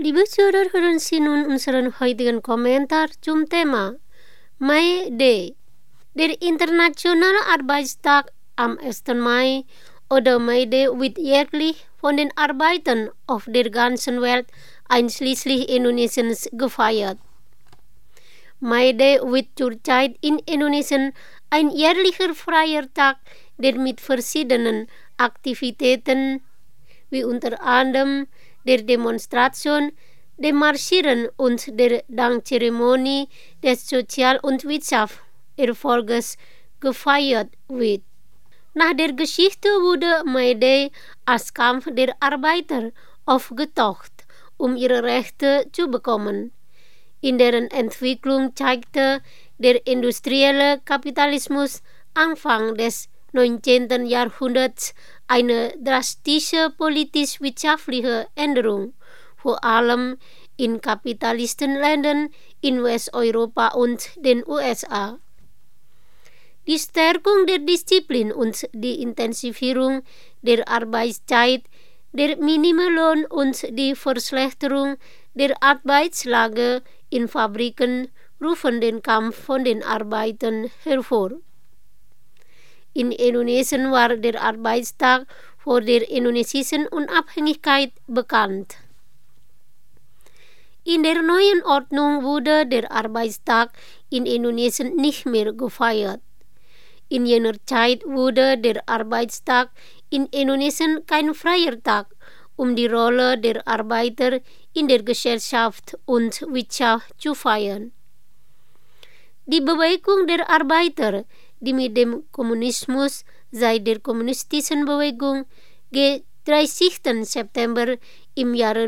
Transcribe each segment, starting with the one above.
Liebe Zuhörer, hören Sie nun unseren heutigen Kommentar zum Thema May Day. Der internationale Arbeitstag am 1. Mai oder May Day wird jährlich von den Arbeitern auf der ganzen Welt, einschließlich Indonesiens, gefeiert. May Day wird zurzeit in Indonesien ein jährlicher freier Tag, der mit verschiedenen Aktivitäten wie unter anderem der Demonstration, dem Marschieren und der Dankzeremonie des Sozial- und Wirtschaftserfolges gefeiert wird. Nach der Geschichte wurde May Day als Kampf der Arbeiter aufgetaucht, um ihre Rechte zu bekommen. In deren Entwicklung zeigte der industrielle Kapitalismus Anfang des 19. Jahrhunderts eine drastische politisch-wirtschaftliche Änderung, vor allem in Kapitalistenländern in Westeuropa und den USA. Die Stärkung der Disziplin und die Intensivierung der Arbeitszeit, der Minimumlohn und die Verschlechterung der Arbeitslage in Fabriken rufen den Kampf von den Arbeitern hervor. In Indonesien war der Arbeitstag vor der indonesischen Unabhängigkeit bekannt. In der neuen Ordnung wurde der Arbeitstag in Indonesien nicht mehr gefeiert. In jener Zeit wurde der Arbeitstag in Indonesien kein freier Tag, um die Rolle der Arbeiter in der Gesellschaft und Wirtschaft zu feiern. Die Bewegung der Arbeiter, die mit dem Kommunismus seit der kommunistischen Bewegung G30. September im Jahre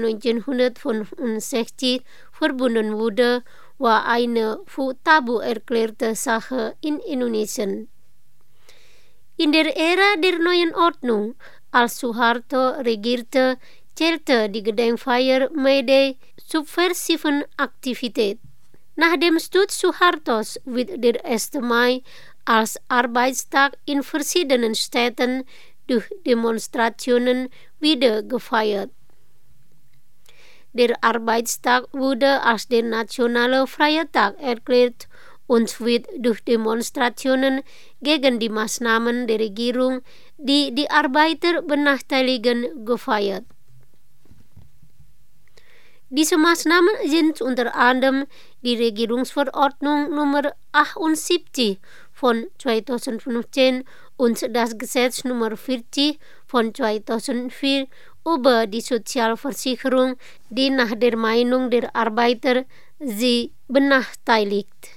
1965 verbunden wurde, war eine für tabu erklärte Sache in Indonesien. In der Ära der neuen Ordnung, als Suharto regierte, zählte die Gedenkfeier May Day subversiven Aktivität. Nach dem Sturz Suhartos wird der 1. Mai als Arbeitstag in verschiedenen Städten durch Demonstrationen wieder gefeiert. Der Arbeitstag wurde als der nationale freie Tag erklärt und wird durch Demonstrationen gegen die Maßnahmen der Regierung, die die Arbeiter benachteiligen, gefeiert. Diese Maßnahmen sind unter anderem die Regierungsverordnung Nummer 78 von 2015 und das Gesetz Nummer 40 von 2004 über die Sozialversicherung, die nach der Meinung der Arbeiter sie benachteiligt.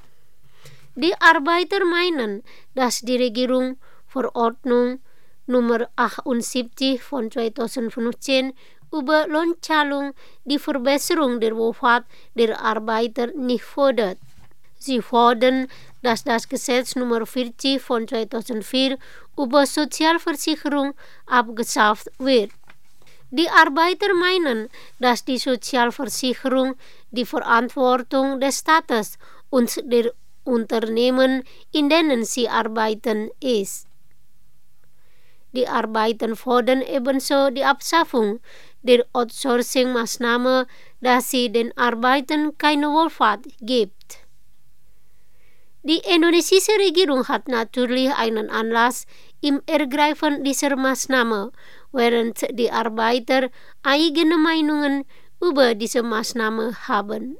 Die Arbeiter meinen, dass die Regierungsverordnung Nummer 78 von 2015 über Lohnzahlung die Verbesserung der Wohlfahrt der Arbeiter nicht fordert. Sie fordern, dass das Gesetz Nummer 40 von 2004 über Sozialversicherung abgeschafft wird. Die Arbeiter meinen, dass die Sozialversicherung die Verantwortung des Staates und der Unternehmen, in denen sie arbeiten, ist. Die Arbeiter fordern ebenso die Abschaffung der Outsourcing-Maßnahme, dass sie den Arbeitern keine Wohlfahrt gibt. Die indonesische Regierung hat natürlich einen Anlass im Ergreifen dieser Maßnahme, während die Arbeiter eigene Meinungen über diese Maßnahme haben.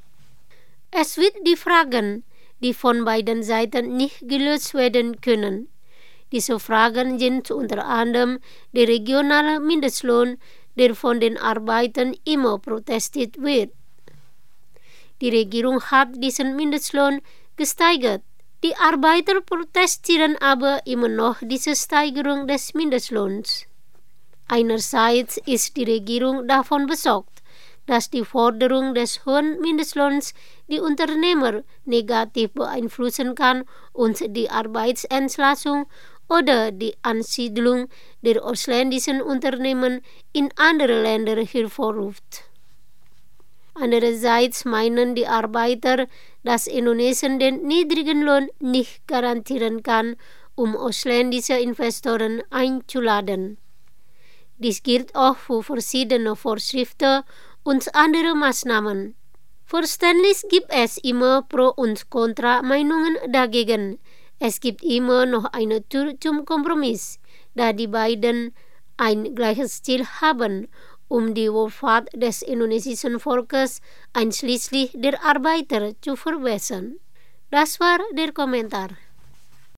Es wird die Fragen, die von beiden Seiten nicht gelöst werden können. Diese Fragen sind unter anderem der regionale Mindestlohn, der von den Arbeitern immer protestiert wird. Die Regierung hat diesen Mindestlohn gesteigert. Die Arbeiter protestieren aber immer noch diese Steigerung des Mindestlohns. Einerseits ist die Regierung davon besorgt, dass die Forderung des hohen Mindestlohns die Unternehmer negativ beeinflussen kann und die Arbeitsentlassung oder die Ansiedlung der ausländischen Unternehmen in andere Länder hervorruft. Andererseits meinen die Arbeiter, dass Indonesien den niedrigen Lohn nicht garantieren kann, um ausländische Investoren einzuladen. Dies gilt auch für verschiedene Vorschriften und andere Maßnahmen. Verständlich gibt es immer Pro- und Kontra-Meinungen dagegen. Es gibt immer noch eine Tür zum Kompromiss, da die beiden ein gleiches Ziel haben, die Wohlfahrt des indonesischen Volkes, einschließlich der Arbeiter, zu verbessern. Das war der Kommentar.